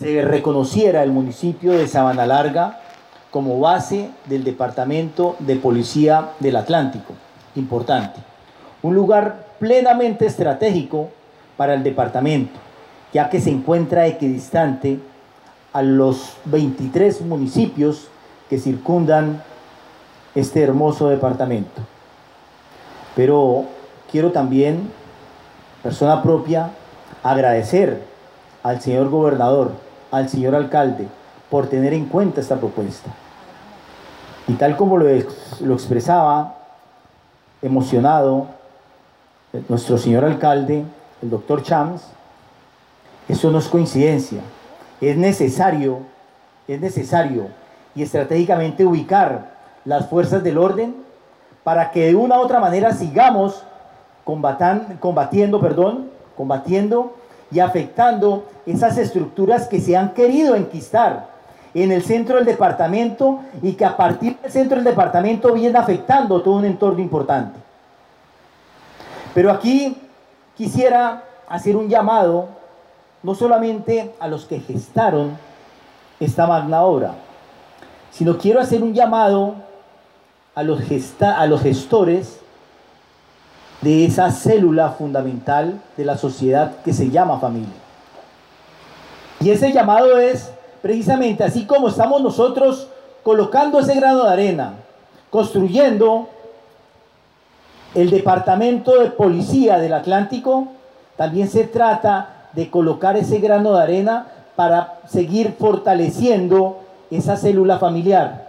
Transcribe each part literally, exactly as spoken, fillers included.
se reconociera el municipio de Sabana Larga como base del Departamento de Policía del Atlántico. Importante. Un lugar plenamente estratégico para el departamento, ya que se encuentra equidistante a los veintitrés municipios que circundan este hermoso departamento. Pero quiero también, persona propia, agradecer al señor gobernador, al señor alcalde, por tener en cuenta esta propuesta. Y tal como lo, ex, lo expresaba, emocionado, nuestro señor alcalde, el doctor Chams, eso no es coincidencia, es necesario, es necesario y estratégicamente ubicar las fuerzas del orden para que de una u otra manera sigamos combatan, combatiendo, perdón, combatiendo y afectando esas estructuras que se han querido enquistar en el centro del departamento y que a partir del centro del departamento vienen afectando todo un entorno importante. Pero aquí quisiera hacer un llamado no solamente a los que gestaron esta magna obra, sino quiero hacer un llamado a los, gesta a los gestores de esa célula fundamental de la sociedad que se llama familia. Y ese llamado es precisamente así como estamos nosotros colocando ese grano de arena, construyendo el Departamento de Policía del Atlántico, también se trata de colocar ese grano de arena para seguir fortaleciendo esa célula familiar.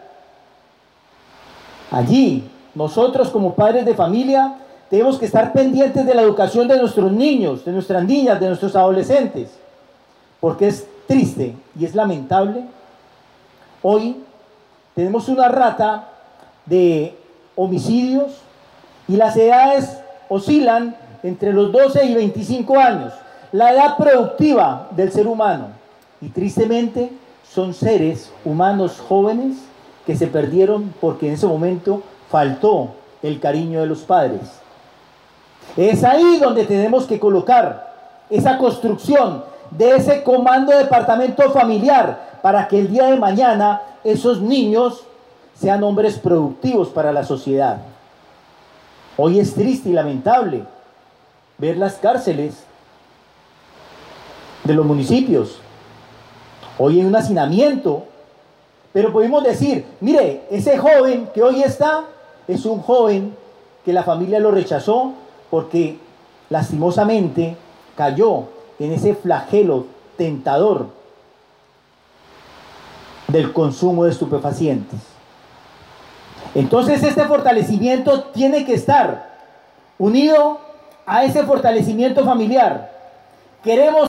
Allí, nosotros como padres de familia, tenemos que estar pendientes de la educación de nuestros niños, de nuestras niñas, de nuestros adolescentes, porque es triste y es lamentable. Hoy tenemos una rata de homicidios y las edades oscilan entre los doce y veinticinco años, la edad productiva del ser humano. Y tristemente son seres humanos jóvenes que se perdieron porque en ese momento faltó el cariño de los padres. Es ahí donde tenemos que colocar esa construcción de ese comando departamento familiar para que el día de mañana esos niños sean hombres productivos para la sociedad. Hoy es triste y lamentable ver las cárceles de los municipios. Hoy hay un hacinamiento, pero podemos decir, mire, ese joven que hoy está, es un joven que la familia lo rechazó porque lastimosamente cayó en ese flagelo tentador del consumo de estupefacientes. Entonces este fortalecimiento tiene que estar unido a ese fortalecimiento familiar. Queremos